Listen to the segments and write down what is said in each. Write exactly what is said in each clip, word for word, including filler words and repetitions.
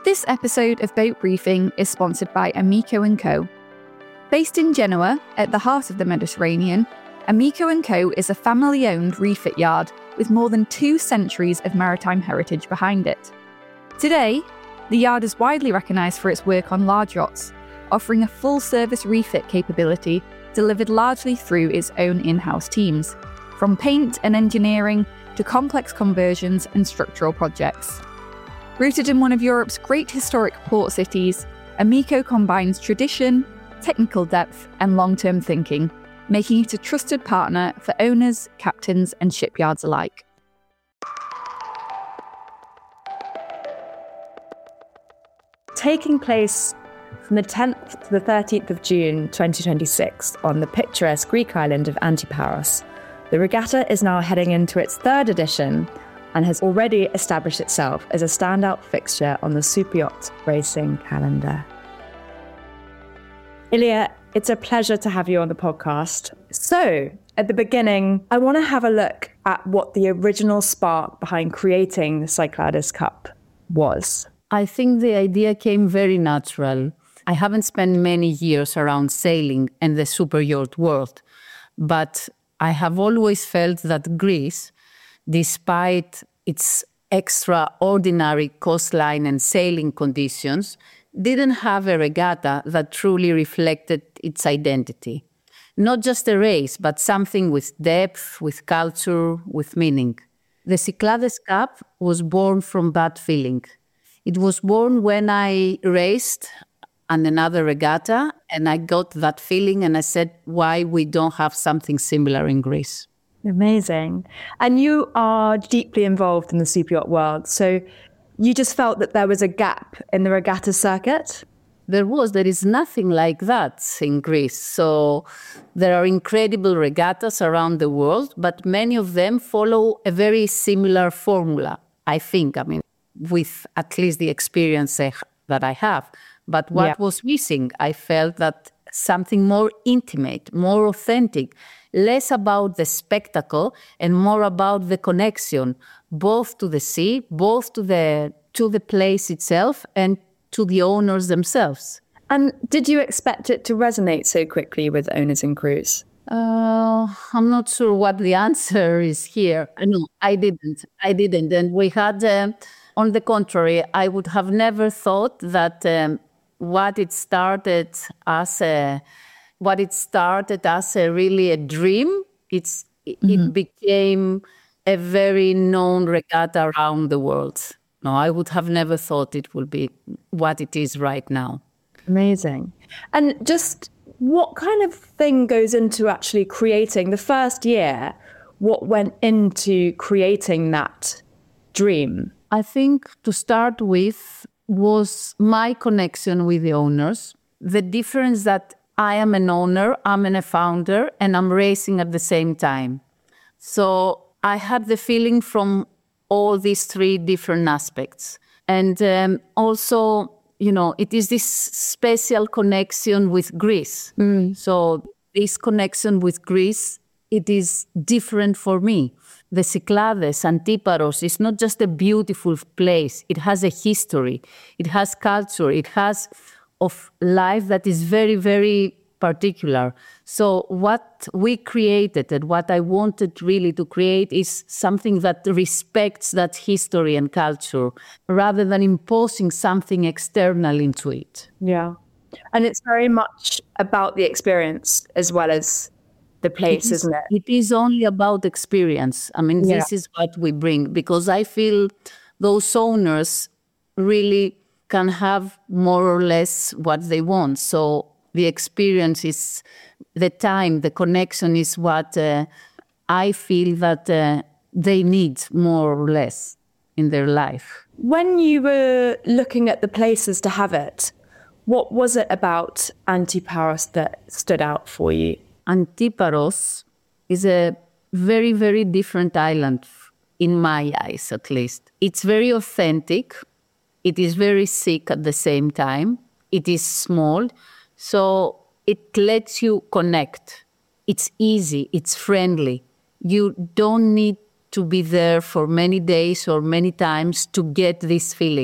This episode of Boat Briefing is sponsored by Amico and Co. Based in Genoa, at the heart of the Mediterranean, Amico and Co is a family-owned refit yard with more than two centuries of maritime heritage behind it. Today, the yard is widely recognised for its work on large yachts, offering a full-service refit capability delivered largely through its own in-house teams, from paint and engineering to complex conversions and structural projects. Rooted in one of Europe's great historic port cities, Amico combines tradition, technical depth, and long-term thinking, making it a trusted partner for owners, captains, and shipyards alike. Taking place from the tenth to the thirteenth of June twenty twenty-six on the picturesque Greek island of Antiparos, the regatta is now heading into its third edition and has already established itself as a standout fixture on the super yacht racing calendar. Ilya, it's a pleasure to have you on the podcast. So, at the beginning, I want to have a look at what the original spark behind creating the Cyclades Cup was. I think the idea came very natural. I haven't spent many years around sailing and the super yacht world, but I have always felt that Greece, despite its extraordinary coastline and sailing conditions, didn't have a regatta that truly reflected its identity. Not just a race, but something with depth, with culture, with meaning. The Cyclades Cup was born from that feeling. It was born when I raced on another regatta, and I got that feeling, and I said, why we don't have something similar in Greece? Amazing. And you are deeply involved in the super yacht world, so you just felt that there was a gap in the regatta circuit? There was. There is nothing like that in Greece. So there are incredible regattas around the world, but many of them follow a very similar formula, I think. I mean, with at least the experience that I have. But what yeah. was missing, I felt that something more intimate, more authentic, less about the spectacle and more about the connection, both to the sea, both to the to the place itself and to the owners themselves. And did you expect it to resonate so quickly with owners and crews? Uh, I'm not sure what the answer is here. No, I didn't. I didn't. And we had, uh, on the contrary, I would have never thought that um, what it started as a, what it started as a really a dream, it's mm-hmm. it became a very known regatta around the world. No, I would have never thought it would be what it is right now. Amazing. And just what kind of thing goes into actually creating the first year? What went into creating that dream? I think to start with was my connection with the owners. The difference that I am an owner, I'm a founder, and I'm racing at the same time. So I had the feeling from all these three different aspects. And um, also, you know, it is this special connection with Greece. Mm. So this connection with Greece, it is different for me. The Cyclades, Antiparos, is not just a beautiful place. It has a history. It has culture. It has of life that is very, very particular. So what we created and what I wanted really to create is something that respects that history and culture rather than imposing something external into it. Yeah. And it's very much about the experience as well as the place, it is, isn't it? It is only about experience. I mean, yeah. This is what we bring, because I feel those owners really can have more or less what they want. So the experience is the time, the connection is what uh, I feel that uh, they need more or less in their life. When you were looking at the places to have it, what was it about Antiparos that stood out for you? Antiparos is a very, very different island, in my eyes at least. It's very authentic. It is very sick at the same time. It is small. So it lets you connect. It's easy. It's friendly. You don't need to be there for many days or many times to get this feeling.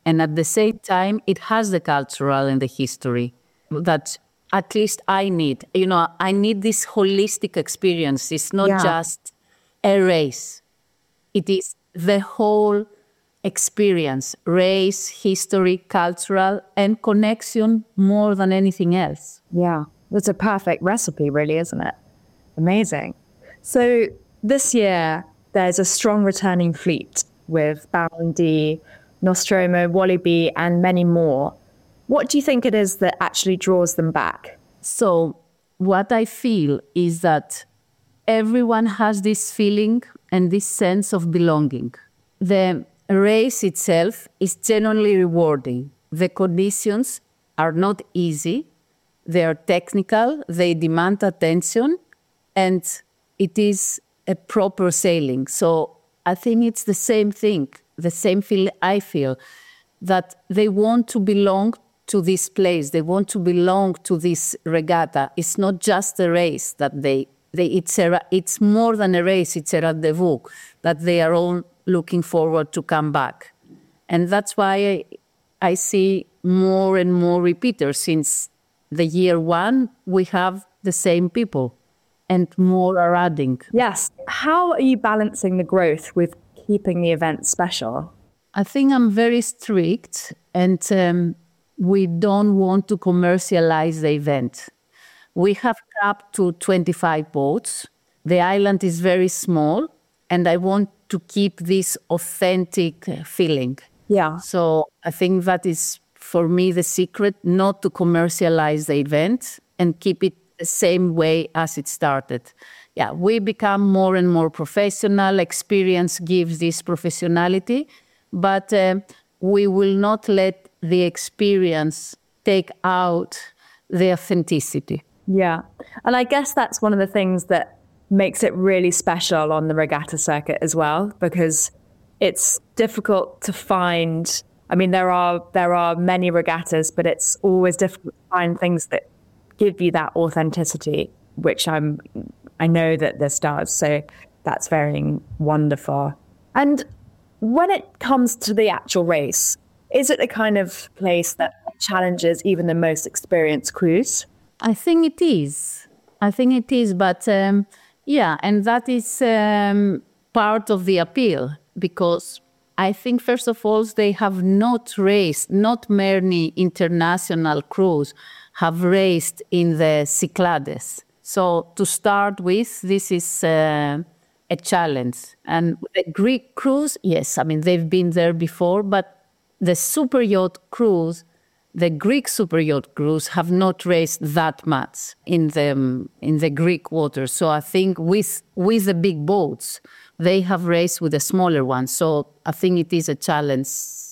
And at the same time, it has the cultural and the history that at least I need. You know, I need this holistic experience. It's not Yeah. just a race. It is the whole experience, race, history, cultural, and connection more than anything else. Yeah, that's a perfect recipe, really, isn't it? Amazing. So this year, there's a strong returning fleet with Boundy, Nostromo, Walibi, and many more. What do you think it is that actually draws them back? So what I feel is that everyone has this feeling and this sense of belonging. The race itself is genuinely rewarding. The conditions are not easy. They are technical, they demand attention, and it is a proper sailing. So I think it's the same thing, the same feel I feel, that they want to belong to this place. They want to belong to this regatta. It's not just a race that they, they it's, a, it's more than a race, it's a rendezvous that they are all looking forward to come back. And that's why I, I see more and more repeaters. Since the year one, we have the same people and more are adding. Yes. How are you balancing the growth with keeping the event special? I think I'm very strict, and um, we don't want to commercialize the event. We have capped to twenty-five boats. The island is very small, and I want to keep this authentic feeling. Yeah. So I think that is, for me, the secret, not to commercialize the event and keep it the same way as it started. Yeah, we become more and more professional. Experience gives this professionality, but uh, we will not let the experience take out the authenticity. Yeah. And I guess that's one of the things that makes it really special on the regatta circuit as well, because it's difficult to find. I mean, there are there are many regattas, but it's always difficult to find things that give you that authenticity, which I'm I know that this does. So that's very wonderful. And when it comes to the actual race, is it the kind of place that challenges even the most experienced crews? I think it is. I think it is, but um, yeah, and that is um, part of the appeal, because I think, first of all, they have not raced, not many international crews have raced in the Cyclades. So to start with, this is uh, a challenge. And the Greek crews, yes, I mean, they've been there before, but the super yacht crews, the Greek super yacht crews have not raced that much in the, in the Greek waters. So I think with, with the big boats, they have raced with the smaller ones. So I think it is a challenge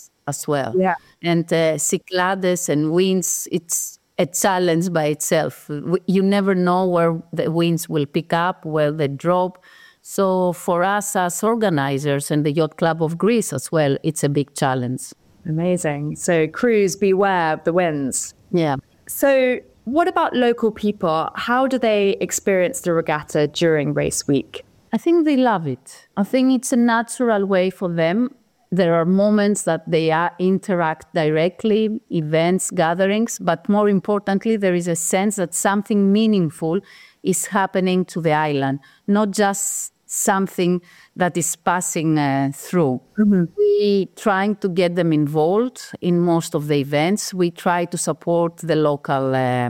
as well. Yeah. And uh, Cyclades and winds, it's a challenge by itself. You never know where the winds will pick up, where they drop. So for us as organizers and the Yacht Club of Greece as well, it's a big challenge. Amazing. So crews, beware of the winds. Yeah. So what about local people? How do they experience the regatta during race week? I think they love it. I think it's a natural way for them. There are moments that they are, interact directly, events, gatherings, but more importantly, there is a sense that something meaningful is happening to the island, not just something that is passing uh, through. Mm-hmm. We trying to get them involved in most of the events. We try to support the local uh,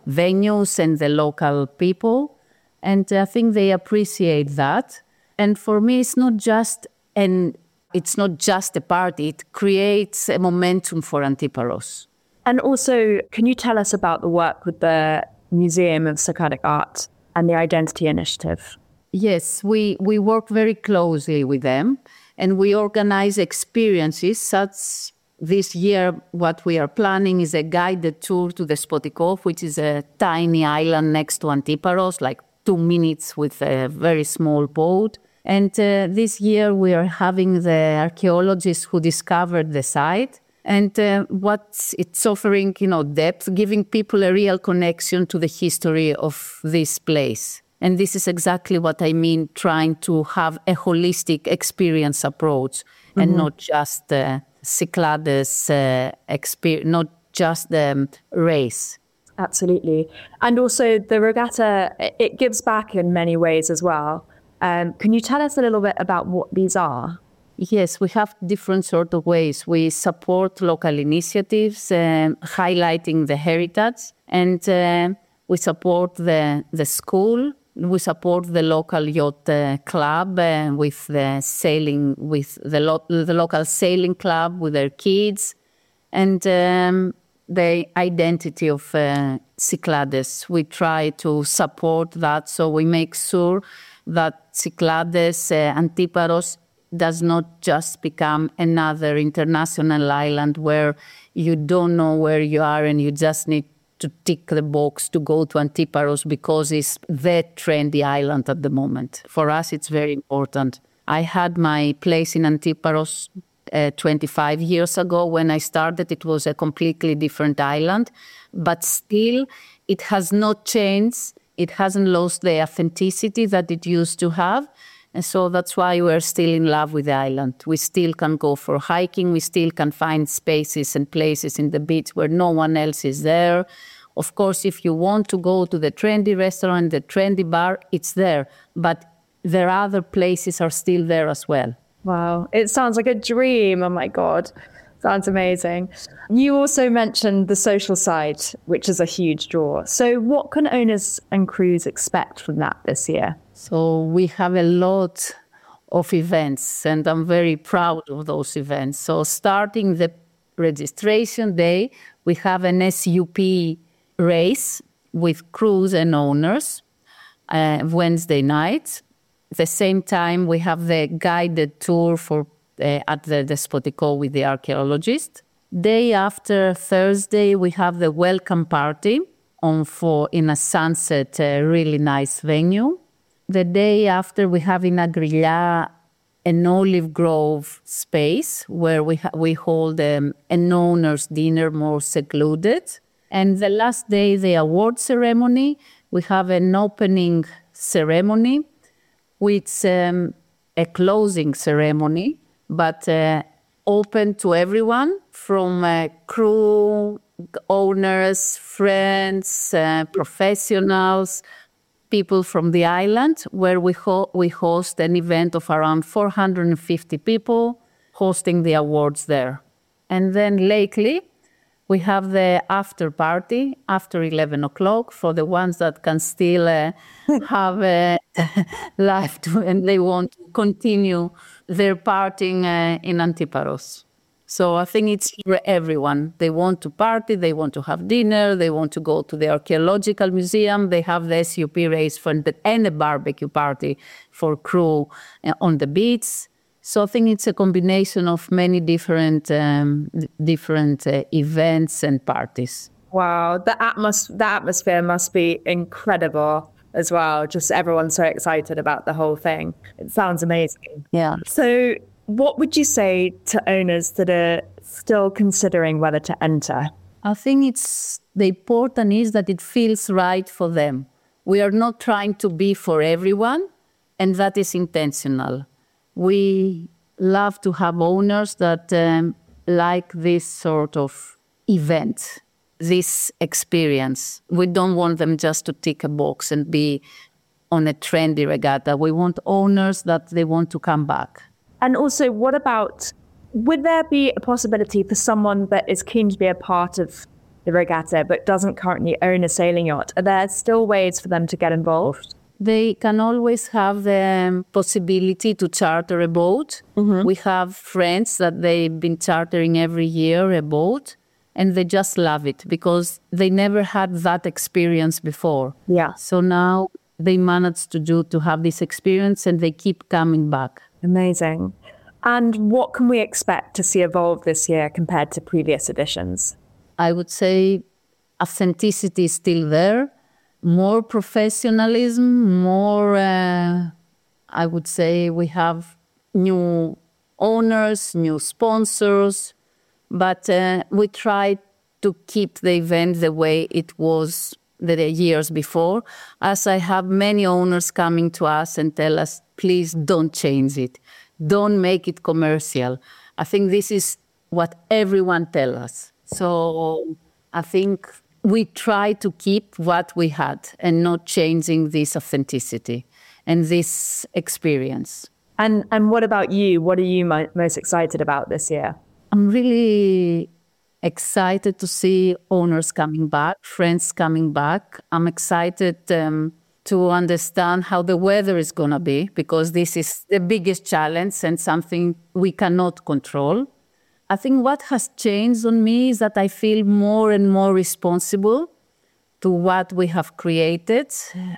venues and the local people. And I think they appreciate that. And for me, it's not just an it's not just a party. It creates a momentum for Antiparos. And also, can you tell us about the work with the Museum of Socratic Art and the Identity Initiative? Yes, we, we work very closely with them, and we organize experiences such. This year, what we are planning is a guided tour to the Spotikov, which is a tiny island next to Antiparos, like two minutes with a very small boat. And uh, this year we are having the archaeologists who discovered the site. And uh, what it's offering, you know, depth, giving people a real connection to the history of this place. And this is exactly what I mean, trying to have a holistic experience approach, mm-hmm. and not just uh, Cyclades uh, experience, not just the um, race. Absolutely. And also the regatta, it gives back in many ways as well. Um, can you tell us a little bit about what these are? Yes, we have different sort of ways. We support local initiatives, um, highlighting the heritage, and uh, we support the, the school. We support the local yacht uh, club uh, with the sailing, with the, lo- the local sailing club with their kids, and um, the identity of uh, Cyclades. We try to support that, so we make sure that Cyclades, uh, Antiparos, does not just become another international island where you don't know where you are and you just need to tick the box to go to Antiparos because it's the trendy island at the moment. For us, it's very important. I had my place in Antiparos uh, twenty-five years ago. When I started, it was a completely different island, but still it has not changed. It hasn't lost the authenticity that it used to have. And so that's why we're still in love with the island. We still can go for hiking. We still can find spaces and places in the beach where no one else is there. Of course, if you want to go to the trendy restaurant, the trendy bar, it's there. But there are other places are still there as well. Wow. It sounds like a dream. Oh, my God. Sounds amazing. You also mentioned the social side, which is a huge draw. So what can owners and crews expect from that this year? So we have a lot of events, and I'm very proud of those events. So starting the registration day, we have an S U P race with crews and owners uh, Wednesday night. At the same time, we have the guided tour for uh, at the Despotico with the archaeologist. Day after Thursday, we have the welcome party on for in a sunset, uh, really nice venue. The day after, we have in Agriglia an olive grove space where we ha- we hold um, an owner's dinner more secluded. And the last day, the award ceremony, we have an opening ceremony with um, a closing ceremony, but uh, open to everyone from uh, crew, owners, friends, uh, professionals, people from the island, where we ho- we host an event of around four hundred fifty people hosting the awards there. And then lately, we have the after party after eleven o'clock for the ones that can still uh, have a life to, and they want to continue their partying uh, in Antiparos. So I think it's for everyone. They want to party, they want to have dinner, they want to go to the archaeological museum. They have the S U P race for the, and a barbecue party for crew uh, on the beach. So I think it's a combination of many different um, different uh, events and parties. Wow, the, atmos- the atmosphere must be incredible as well. Just everyone's so excited about the whole thing. It sounds amazing. Yeah. So what would you say to owners that are still considering whether to enter? I think it's the important is that it feels right for them. We are not trying to be for everyone, and that is intentional. We love to have owners that um, like this sort of event, this experience. We don't want them just to tick a box and be on a trendy regatta. We want owners that they want to come back. And also, what about, would there be a possibility for someone that is keen to be a part of the regatta but doesn't currently own a sailing yacht? Are there still ways for them to get involved? They can always have the possibility to charter a boat. Mm-hmm. We have friends that they've been chartering every year a boat, and they just love it because they never had that experience before. Yeah. So now they managed to do to have this experience, and they keep coming back. Amazing. And what can we expect to see evolve this year compared to previous editions? I would say authenticity is still there. More professionalism, more, uh, I would say we have new owners, new sponsors, but uh, we try to keep the event the way it was the years before, as I have many owners coming to us and tell us, please don't change it. Don't make it commercial. I think this is what everyone tells us. So I think we try to keep what we had and not changing this authenticity and this experience. And and what about you? What are you mo- most excited about this year? I'm really excited to see owners coming back, friends coming back. I'm excited um, to understand how the weather is going to be, because this is the biggest challenge and something we cannot control. I think what has changed on me is that I feel more and more responsible to what we have created.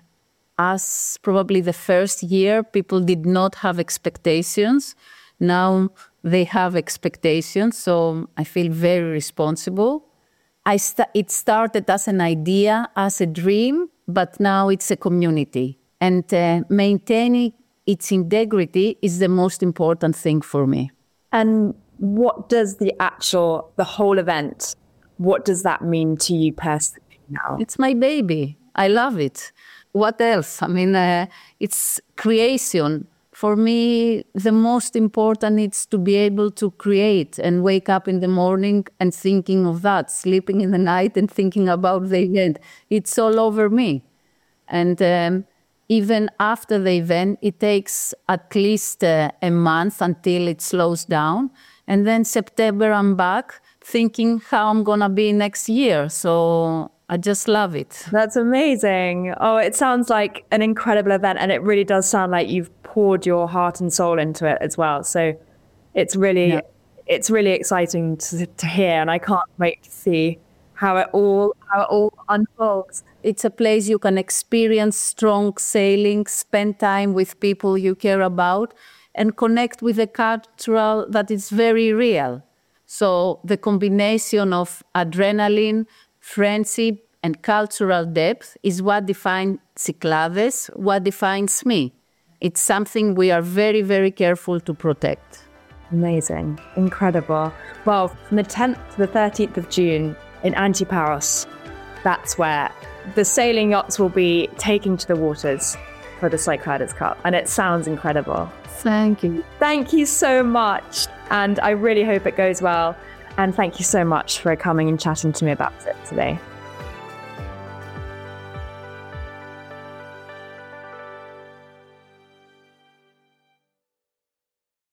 As probably the first year, people did not have expectations. Now they have expectations, so I feel very responsible. I st- it started as an idea, as a dream, but now it's a community. And uh, maintaining its integrity is the most important thing for me. And what does the actual, the whole event, what does that mean to you personally now? It's my baby. I love it. What else? I mean, uh, it's creation. For me, the most important is to be able to create and wake up in the morning and thinking of that, sleeping in the night and thinking about the event. It's all over me. And um, even after the event, it takes at least uh, a month until it slows down. And then September, I'm back thinking how I'm going to be next year. So I just love it. That's amazing. Oh, it sounds like an incredible event. And it really does sound like you've poured your heart and soul into it as well. So it's really, yeah. it's really exciting to, to hear. And I can't wait to see how it all, how it all unfolds. It's a place you can experience strong sailing, spend time with people you care about, and connect with a cultural that is very real. So the combination of adrenaline, friendship, and cultural depth is what defines Cyclades, what defines me. It's something we are very, very careful to protect. Amazing. Incredible. Well, from the tenth to the thirteenth of June in Antiparos, that's where the sailing yachts will be taking to the waters for the Cyclades Cup. And it sounds incredible. Thank you. Thank you so much. And I really hope it goes well. And thank you so much for coming and chatting to me about it today.